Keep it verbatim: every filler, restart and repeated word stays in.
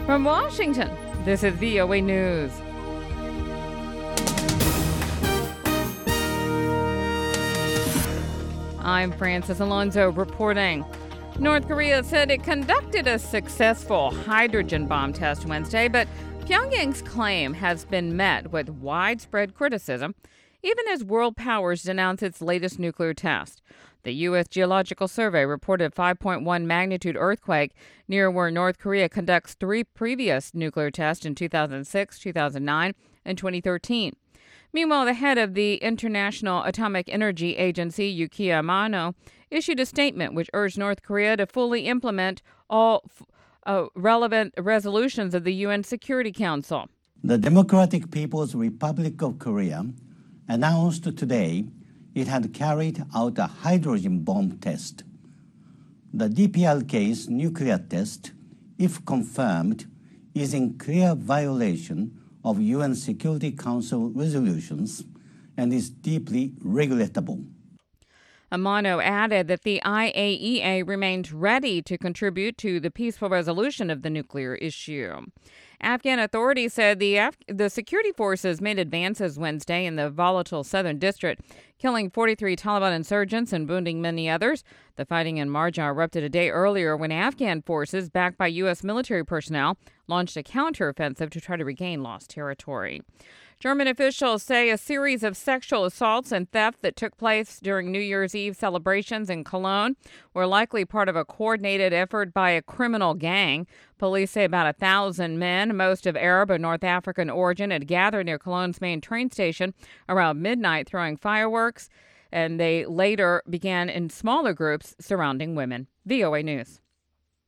From Washington, this is V O A News. I'm Francis Alonso reporting. North Korea said it conducted a successful hydrogen bomb test Wednesday, but Pyongyang's claim has been met with widespread criticism, even as world powers denounce its latest nuclear test. The U S Geological Survey reported five point one magnitude earthquake near where North Korea conducts three previous nuclear tests in two thousand six, two thousand nine, and twenty thirteen. Meanwhile, the head of the International Atomic Energy Agency, Yukiya Amano, issued a statement which urged North Korea to fully implement all uh, relevant resolutions of the U N Security Council. The Democratic People's Republic of Korea announced today it had carried out a hydrogen bomb test. The D P R K's nuclear test, if confirmed, is in clear violation of U N Security Council resolutions and is deeply regrettable. Amano added that the I A E A remains ready to contribute to the peaceful resolution of the nuclear issue. Afghan authorities said the Af- the security forces made advances Wednesday in the volatile southern district, killing forty-three Taliban insurgents and wounding many others. The fighting in Marja erupted a day earlier when Afghan forces, backed by U S military personnel, launched a counteroffensive to try to regain lost territory. German officials say a series of sexual assaults and theft that took place during New Year's Eve celebrations in Cologne were likely part of a coordinated effort by a criminal gang. Police say about a thousand men, most of Arab or North African origin, had gathered near Cologne's main train station around midnight throwing fireworks, and they later began in smaller groups surrounding women. V O A News.